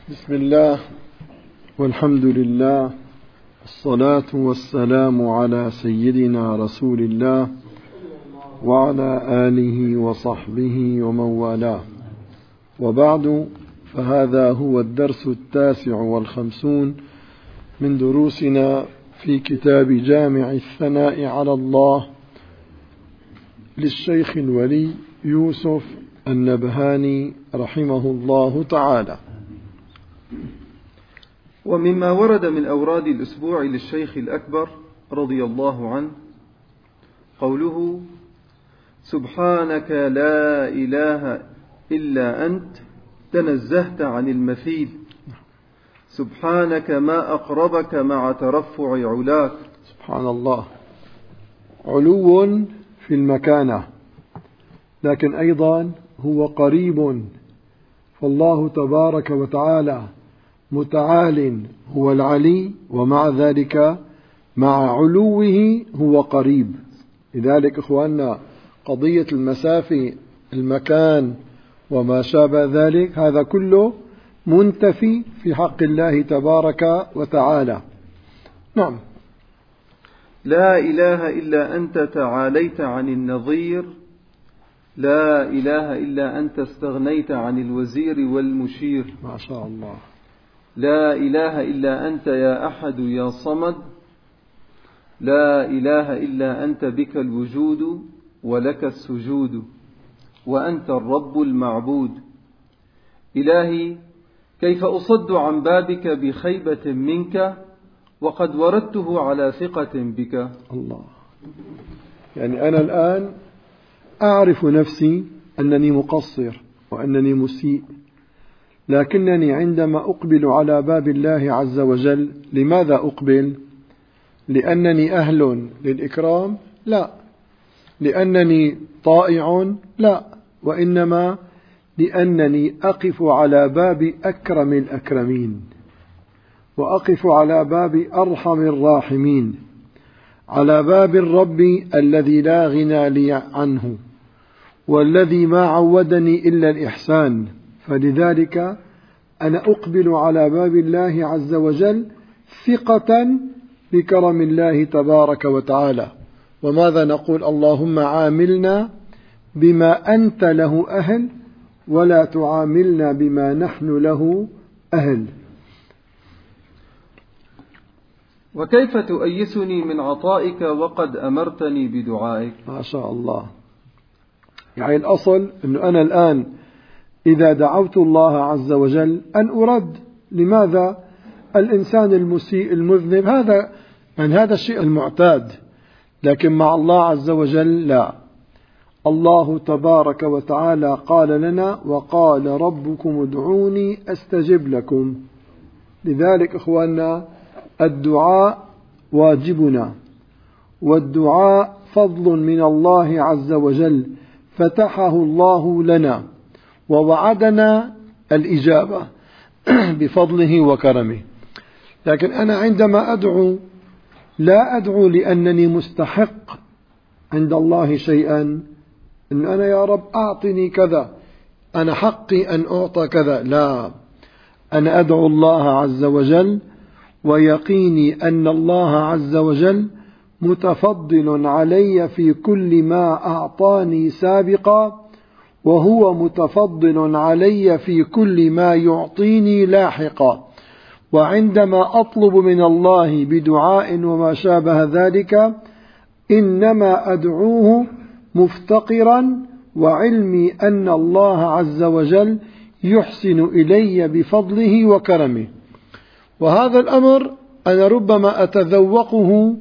بسم الله والحمد لله، الصلاة والسلام على سيدنا رسول الله وعلى آله وصحبه ومن والاه، وبعد، فهذا هو الدرس 59 من دروسنا في كتاب جامع الثناء على الله للشيخ الولي يوسف النبهاني رحمه الله تعالى. ومما ورد من أوراد الأسبوع للشيخ الأكبر رضي الله عنه قوله: سبحانك لا إله إلا أنت تنزهت عن المثيل، سبحانك ما أقربك مع ترفع علاك. سبحان الله، علو في المكانة، لكن أيضا هو قريب، فالله تبارك وتعالى متعال هو العلي، ومع ذلك مع علوه هو قريب. لذلك إخواننا، قضية المسافة، المكان وما شابه ذلك، هذا كله منتفي في حق الله تبارك وتعالى. نعم. لا إله إلا أنت تعاليت عن النظير، لا إله إلا أنت استغنيت عن الوزير والمشير. ما شاء الله. لا إله إلا أنت يا أحد يا صمد، لا إله إلا أنت بك الوجود ولك السجود، وأنت الرب المعبود. إلهي، كيف أصد عن بابك بخيبة منك وقد وردته على ثقة بك. الله، يعني أنا الآن أعرف نفسي أنني مقصر وأنني مسيء، لكنني عندما أقبل على باب الله عز وجل، لماذا أقبل؟ لأنني أهل للإكرام؟ لا. لأنني طائع؟ لا. وإنما لأنني أقف على باب أكرم الأكرمين، وأقف على باب أرحم الراحمين، على باب الرب الذي لا غنى لي عنه، والذي ما عودني إلا الإحسان. فلذلك أنا أقبل على باب الله عز وجل ثقة بكرم الله تبارك وتعالى. وماذا نقول؟ اللهم عاملنا بما أنت له أهل، ولا تعاملنا بما نحن له أهل. وكيف تؤيسني من عطائك وقد أمرتني بدعائك. ما شاء الله. يعني الأصل أنه أنا الآن إذا دعوت الله عز وجل أن أرد. لماذا؟ الإنسان المسيء المذنب هذا الشيء المعتاد، لكن مع الله عز وجل لا. الله تبارك وتعالى قال لنا: وقال ربكم ادعوني أستجب لكم. لذلك إخواننا، الدعاء واجبنا، والدعاء فضل من الله عز وجل فتحه الله لنا، ووعدنا الإجابة بفضله وكرمه. لكن أنا عندما أدعو، لا أدعو لأنني مستحق عند الله شيئا، إن أنا يا رب أعطني كذا، أنا حقي أن أعطى كذا. لا، أنا أدعو الله عز وجل ويقيني أن الله عز وجل متفضل علي في كل ما أعطاني سابقا، وهو متفضل علي في كل ما يعطيني لاحقا. وعندما أطلب من الله بدعاء وما شابه ذلك، إنما أدعوه مفتقرا، وعلمي أن الله عز وجل يحسن إلي بفضله وكرمه. وهذا الأمر أنا ربما أتذوقه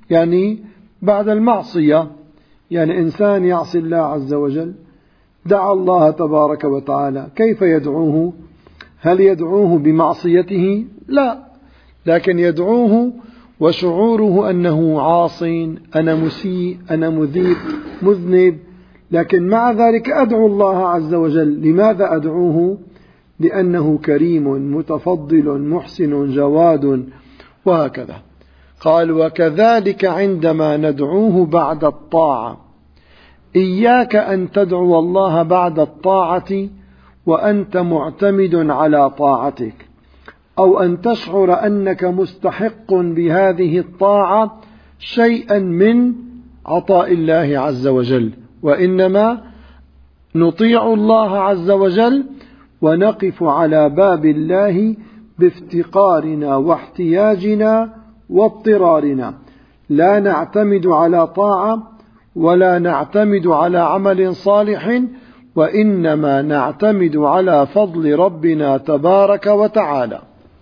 بعد المعصية. إنسان يعصي الله عز وجل، دعا الله تبارك وتعالى، كيف يدعوه؟ هل يدعوه بمعصيته؟ لا، لكن يدعوه وشعوره أنه عاص، أنا مسيء، أنا مذنب، لكن مع ذلك أدعو الله عز وجل. لماذا أدعوه؟ لأنه كريم متفضل محسن جواد، وهكذا. قال: وكذلك عندما ندعوه بعد الطاعة. إياك أن تدعو الله بعد الطاعة وأنت معتمد على طاعتك، أو أن تشعر أنك مستحق بهذه الطاعة شيئا من عطاء الله عز وجل، وإنما نطيع الله عز وجل ونقف على باب الله بافتقارنا واحتياجنا واضطرارنا، لا نعتمد على طاعة ولا نعتمد على عمل صالح، وإنما نعتمد على فضل ربنا تبارك وتعالى.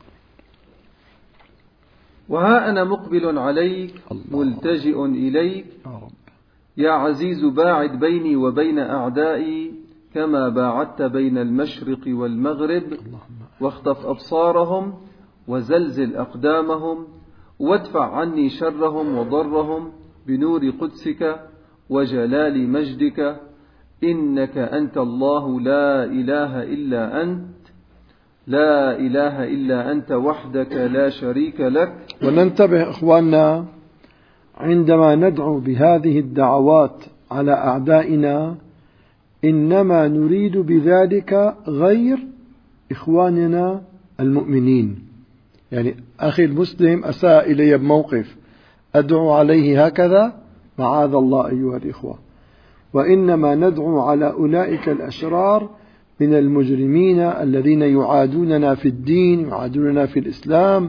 وها أنا مقبل عليك ملتجئ إليك يا عزيز، باعد بيني وبين أعدائي كما باعدت بين المشرق والمغرب، واخطف أبصارهم وزلزل أقدامهم، وادفع عني شرهم وضرهم بنور قدسك وجلال مجدك، إنك أنت الله لا إله إلا أنت، لا إله إلا أنت وحدك لا شريك لك. وننتبه إخواننا عندما ندعو بهذه الدعوات على أعدائنا، إنما نريد بذلك غير إخواننا المؤمنين. يعني أخي المسلم أساء إلي بموقف أدعو عليه هكذا، معاذ الله أيها الإخوة، وإنما ندعو على أولئك الأشرار من المجرمين الذين يعادوننا في الدين، يعادوننا في الإسلام،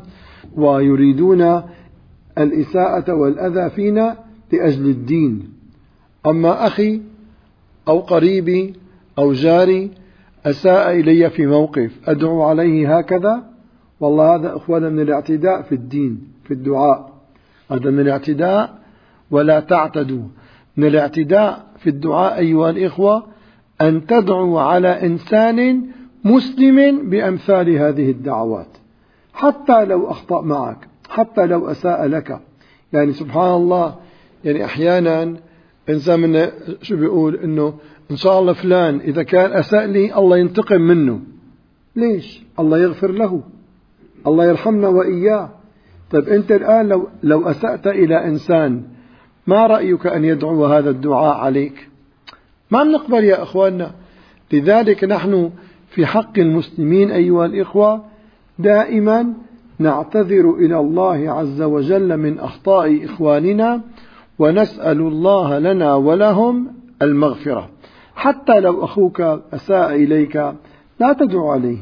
ويريدون الإساءة والأذى فينا لأجل الدين. أما أخي أو قريبي أو جاري أساء إلي في موقف أدعو عليه هكذا، والله هذا أخوانا من الاعتداء في الدين في الدعاء، هذا من الاعتداء، ولا تعتدوا. من الاعتداء في الدعاء أيها الإخوة أن تدعو على إنسان مسلم بأمثال هذه الدعوات، حتى لو أخطأ معك، حتى لو أساء لك. يعني سبحان الله، يعني أحيانا إنسان منا شو بيقول إنه إن شاء الله فلان إذا كان أساء لي الله ينتقم منه. ليش؟ الله يغفر له، الله يرحمنا وإياه. طيب أنت الآن لو أسأت إلى إنسان، ما رأيك أن يدعو هذا الدعاء عليك؟ ما بنقبل يا أخواننا. لذلك نحن في حق المسلمين أيها الإخوة دائما نعتذر إلى الله عز وجل من أخطاء إخواننا، ونسأل الله لنا ولهم المغفرة. حتى لو أخوك أساء إليك لا تدعو عليه،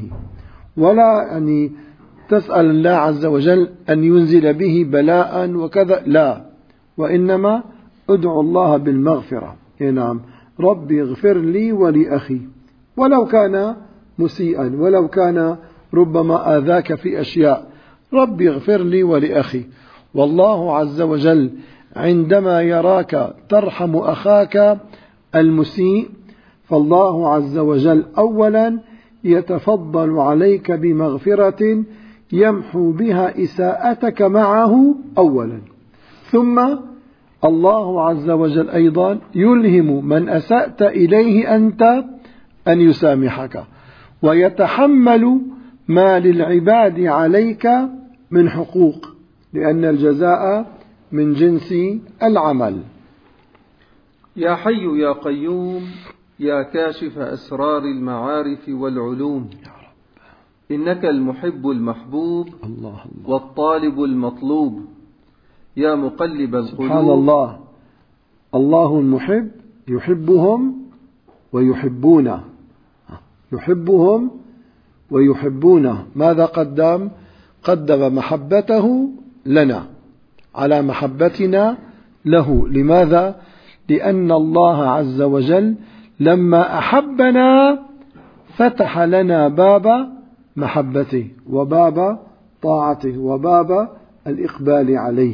ولا يعني تسأل الله عز وجل أن ينزل به بلاء وكذا، لا، وإنما ادعو الله بالمغفرة. نعم، ربي اغفر لي ولأخي، ولو كان مسيئا، ولو كان ربما آذاك في أشياء، ربي اغفر لي ولأخي. والله عز وجل عندما يراك ترحم أخاك المسيء، فالله عز وجل أولا يتفضل عليك بمغفرة يمحو بها إساءتك معه أولا، ثم الله عز وجل أيضا يلهم من أسأت إليه أنت أن يسامحك، ويتحمل ما للعباد عليك من حقوق، لأن الجزاء من جنس العمل. يا حي يا قيوم يا كاشف أسرار المعارف والعلوم، إنك المحب المحبوب والطالب المطلوب، يا مقلب القلوب. سبحان الله، الله المحب يحبهم ويحبونه، يحبهم ويحبونه. ماذا قدم؟ قدم محبته لنا على محبتنا له. لماذا؟ لأن الله عز وجل لما أحبنا فتح لنا باب محبته وباب طاعته وباب الإقبال عليه.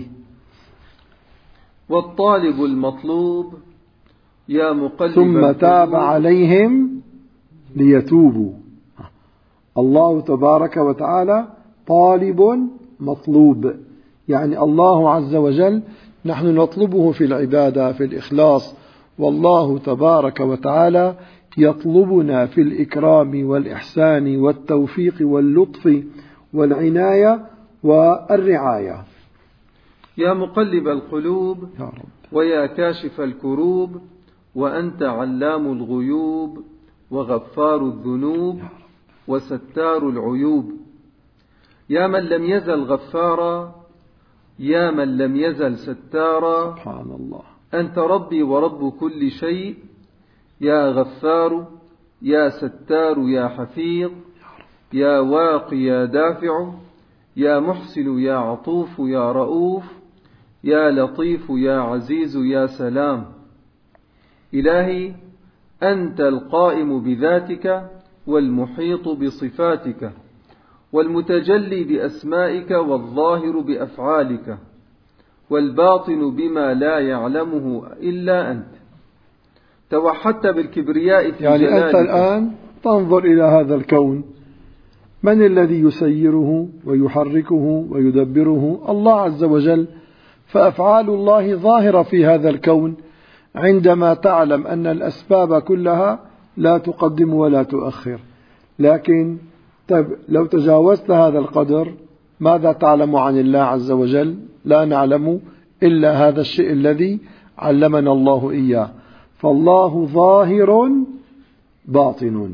والطالب المطلوب يا مقلب ثم تاب عليهم ليتوبوا. الله تبارك وتعالى طالب مطلوب، يعني الله عز وجل نحن نطلبه في العبادة في الإخلاص، والله تبارك وتعالى يطلبنا في الإكرام والإحسان والتوفيق واللطف والعناية والرعاية. يا مقلب القلوب ويا كاشف الكروب، وأنت علام الغيوب وغفار الذنوب وستار العيوب. يا من لم يزل غفارا، يا من لم يزل ستارا، سبحان الله. أنت ربي ورب كل شيء، يا غفار يا ستار يا حفيظ، يا واقي يا دافع، يا محسن يا عطوف يا رؤوف، يا لطيف يا عزيز يا سلام. إلهي أنت القائم بذاتك والمحيط بصفاتك والمتجلي بأسمائك والظاهر بأفعالك والباطن بما لا يعلمه إلا أنت. توحدت بالكبرياء في جلالك. يعني أنت الآن تنظر إلى هذا الكون، من الذي يسيره ويحركه ويدبره؟ الله عز وجل. فأفعال الله ظاهرة في هذا الكون عندما تعلم أن الأسباب كلها لا تقدم ولا تؤخر. لكن لو تجاوزت هذا القدر ماذا تعلم عن الله عز وجل؟ لا نعلم إلا هذا الشيء الذي علمنا الله إياه. فالله ظاهر باطن.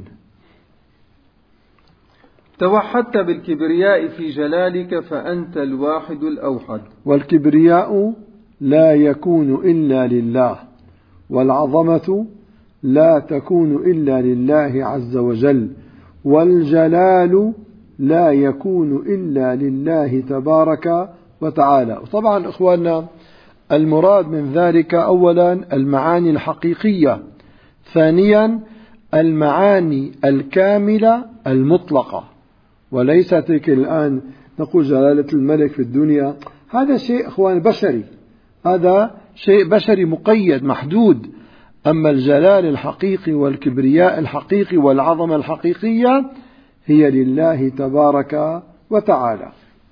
توحدت بالكبرياء في جلالك فأنت الواحد الأوحد. والكبرياء لا يكون إلا لله، والعظمة لا تكون إلا لله عز وجل، والجلال لا يكون إلا لله تبارك وتعالى. طبعا إخواننا المراد من ذلك أولا المعاني الحقيقية، ثانيا المعاني الكاملة المطلقة، وليست الآن نقول جلالة الملك في الدنيا، هذا شيء إخوان بشري، هذا شيء بشري مقيد محدود. أما الجلال الحقيقي والكبرياء الحقيقي والعظمة الحقيقية هي لله تبارك وتعالى.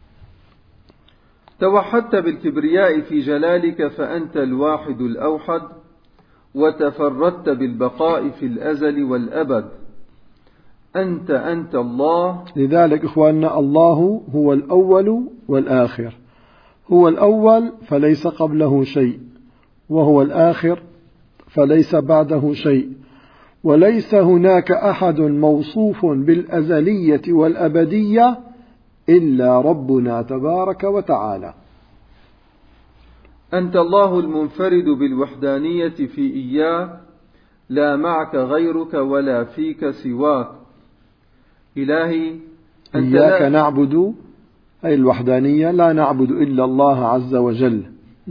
توحدت بالكبرياء في جلالك فأنت الواحد الأوحد، وتفردت بالبقاء في الأزل والأبد. أنت الله. لذلك إخواننا الله هو الأول والآخر، هو الأول فليس قبله شيء، وهو الآخر فليس بعده شيء، وليس هناك أحد موصوف بالأزلية والأبدية إلا ربنا تبارك وتعالى. أنت الله المنفرد بالوحدانية في إياك، لا معك غيرك ولا فيك سواك. إلهي أنت إياك نعبد، أي الوحدانية، لا نعبد إلا الله عز وجل.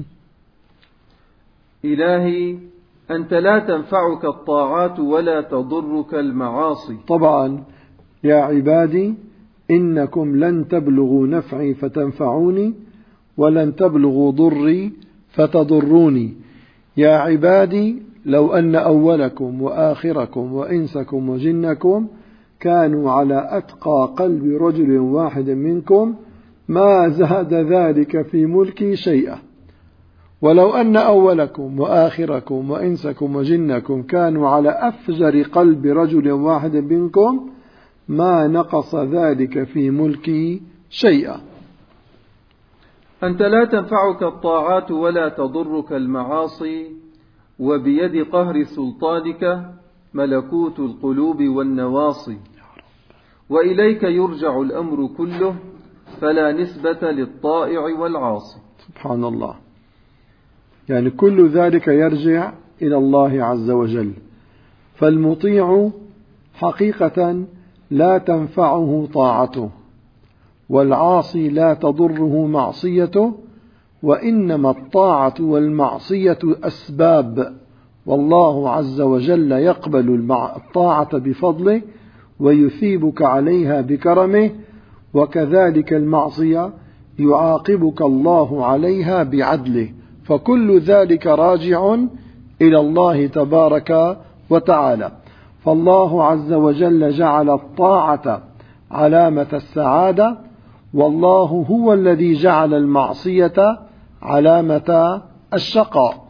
إلهي أنت لا تنفعك الطاعات ولا تضرك المعاصي. طبعا يا عبادي إنكم لن تبلغوا نفعي فتنفعوني ولن تبلغوا ضري فتضروني. يا عبادي لو أن أولكم وآخركم وإنسكم وجنكم كانوا على أتقى قلب رجل واحد منكم ما زاد ذلك في ملكي شيئا. ولو أن أولكم وآخركم وإنسكم وجنكم كانوا على أفجر قلب رجل واحد منكم ما نقص ذلك في ملكي شيئا. أنت لا تنفعك الطاعات ولا تضرك المعاصي، وبيد قهر سلطانك ملكوت القلوب والنواصي، وإليك يرجع الأمر كله فلا نسبة للطائع والعاصي. سبحان الله. يعني كل ذلك يرجع إلى الله عز وجل. فالمطيع حقيقة لا تنفعه طاعته، والعاصي لا تضره معصيته، وإنما الطاعة والمعصية أسباب، والله عز وجل يقبل الطاعة بفضله ويثيبك عليها بكرمه، وكذلك المعصية يعاقبك الله عليها بعدله. فكل ذلك راجع إلى الله تبارك وتعالى. فالله عز وجل جعل الطاعة علامة السعادة، والله هو الذي جعل المعصية علامة الشقاء.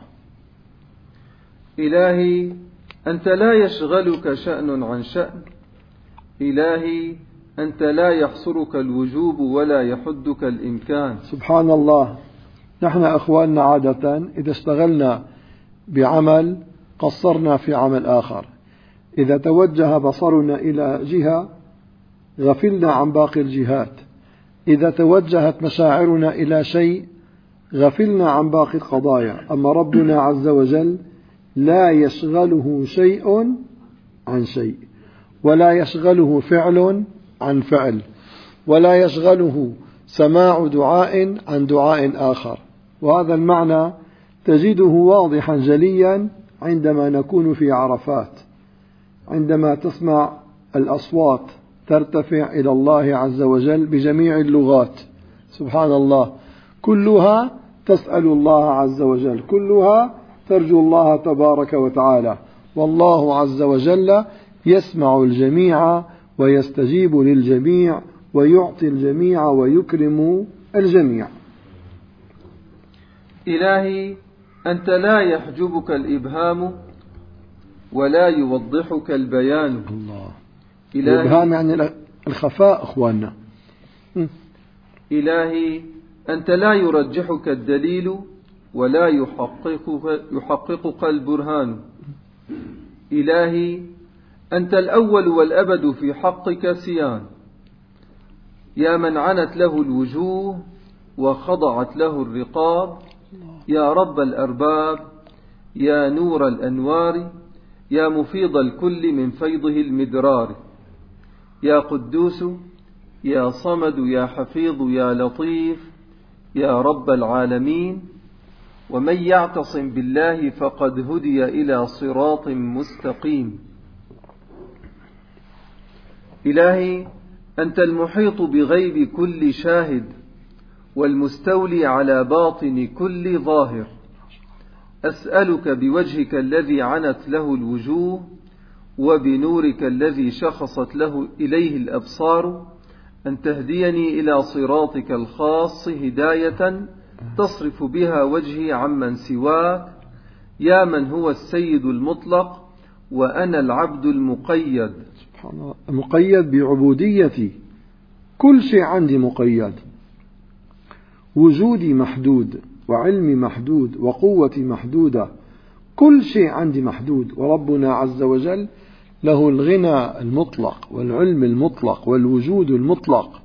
إلهي أنت لا يشغلك شأن عن شأن. إلهي أنت لا يحصرك الوجوب ولا يحدك الإمكان. سبحان الله. نحن أخواننا عادة إذا اشتغلنا بعمل قصرنا في عمل آخر، إذا توجه بصرنا إلى جهة غفلنا عن باقي الجهات، إذا توجهت مشاعرنا إلى شيء غفلنا عن باقي القضايا. أما ربنا عز وجل لا يشغله شيء عن شيء، ولا يشغله فعل عن فعل، ولا يشغله سماع دعاء عن دعاء آخر. وهذا المعنى تجده واضحا جليا عندما نكون في عرفات، عندما تسمع الأصوات ترتفع إلى الله عز وجل بجميع اللغات، سبحان الله، كلها تسأل الله عز وجل، كلها ترجو الله تبارك وتعالى، والله عز وجل يسمع الجميع ويستجيب للجميع ويعطي الجميع ويكرم الجميع. إلهي أنت لا يحجبك الإبهام ولا يوضحك البيان. الله. الإبهام يعني الخفاء أخواننا. إلهي أنت لا يرجحك الدليل ولا يحققك البرهان. إلهي أنت الأول والأبد في حقك سيان، يا من عنت له الوجوه وخضعت له الرقاب، يا رب الأرباب، يا نور الأنوار، يا مفيض الكل من فيضه المدرار، يا قدوس، يا صمد، يا حفيظ، يا لطيف، يا رب العالمين. ومن يعتصم بالله فقد هدي إلى صراط مستقيم. إلهي أنت المحيط بغيب كل شاهد، والمستولي على باطن كل ظاهر. أسألك بوجهك الذي عنت له الوجوه وبنورك الذي شخصت له إليه الأبصار أن تهديني إلى صراطك الخاص هداية تصرف بها وجهي عمن سواك، يا من هو السيد المطلق وأنا العبد المقيد. سبحان الله، مقيد بعبوديتي، كل شيء عندي مقيد، وجودي محدود وعلمي محدود وقوتي محدودة، كل شيء عندي محدود. وربنا عز وجل له الغنى المطلق والعلم المطلق والوجود المطلق.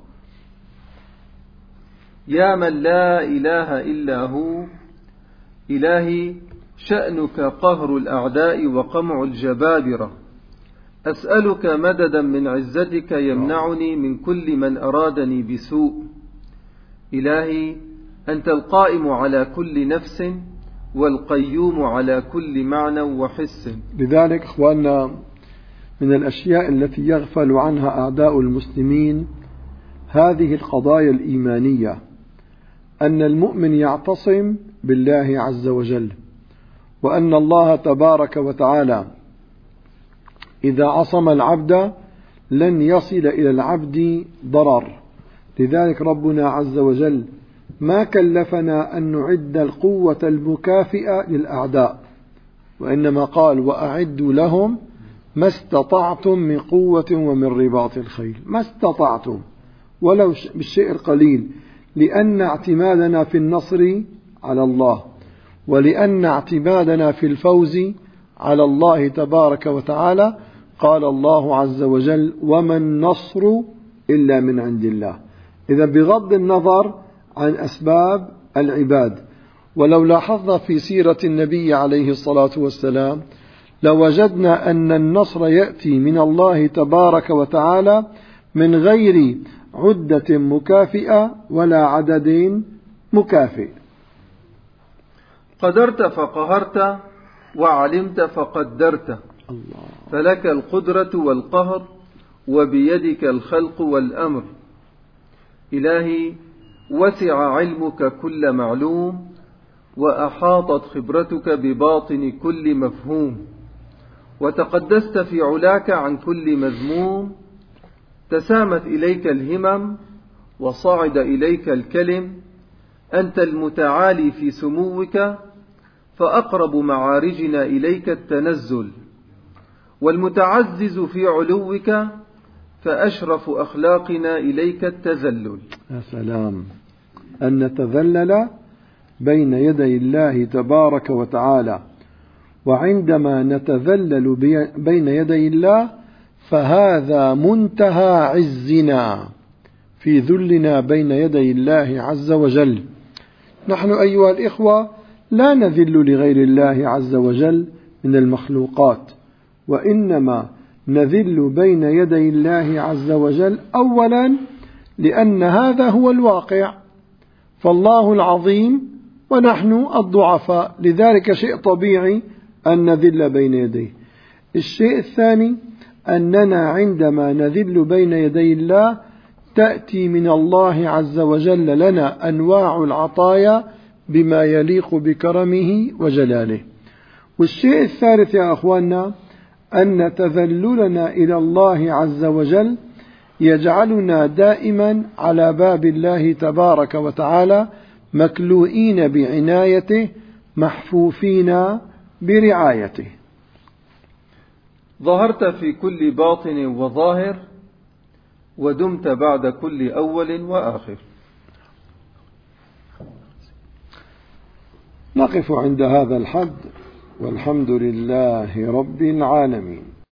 يا من لا إله إلا هو، إلهي شأنك قهر الأعداء وقمع الجبابرة. أسألك مددا من عزتك يمنعني من كل من أرادني بسوء. إلهي أنت القائم على كل نفس والقيوم على كل معنى وحس. لذلك إخواننا، من الأشياء التي يغفل عنها أعداء المسلمين هذه القضايا الإيمانية، أن المؤمن يعتصم بالله عز وجل، وأن الله تبارك وتعالى إذا عصم العبد لن يصل إلى العبد ضرر. لذلك ربنا عز وجل ما كلفنا أن نعد القوة المكافئة للأعداء، وإنما قال وأعدوا لهم ما استطعتم من قوة ومن رباط الخيل، ما استطعتم ولو بالشيء القليل، لأن اعتمادنا في النصر على الله، ولأن اعتمادنا في الفوز على الله تبارك وتعالى. قال الله عز وجل وما النصر إلا من عند الله. إذا بغض النظر عن أسباب العباد. ولو لاحظنا في سيرة النبي عليه الصلاة والسلام لوجدنا أن النصر يأتي من الله تبارك وتعالى من غير عدة مكافئة ولا عدد مكافئ. قدرت فقهرت وعلمت فقدرت، فلك القدرة والقهر وبيدك الخلق والأمر. إلهي وسع علمك كل معلوم، وأحاطت خبرتك بباطن كل مفهوم، وتقدست في علاك عن كل مذموم. تسامت إليك الهمم وصعد إليك الكلم، أنت المتعالي في سموك، فأقرب معارجنا إليك التنزل، والمتعزز في علوك، فأشرف أخلاقنا إليك التذلل. يا سلام، أن نتذلل بين يدي الله تبارك وتعالى. وعندما نتذلل بين يدي الله فهذا منتهى عزنا في ذلنا بين يدي الله عز وجل. نحن أيها الإخوة لا نذل لغير الله عز وجل من المخلوقات، وإنما نذل بين يدي الله عز وجل أولا لأن هذا هو الواقع، فالله العظيم ونحن الضعفاء، لذلك شيء طبيعي أن نذل بين يديه. الشيء الثاني أننا عندما نذل بين يدي الله تأتي من الله عز وجل لنا أنواع العطايا بما يليق بكرمه وجلاله. والشيء الثالث يا أخواننا أن تذللنا إلى الله عز وجل يجعلنا دائما على باب الله تبارك وتعالى مكلوئين بعنايته محفوفين برعايته. ظهرت في كل باطن وظاهر، ودمت بعد كل أول وآخر. نقف عند هذا الحد، والحمد لله رب العالمين.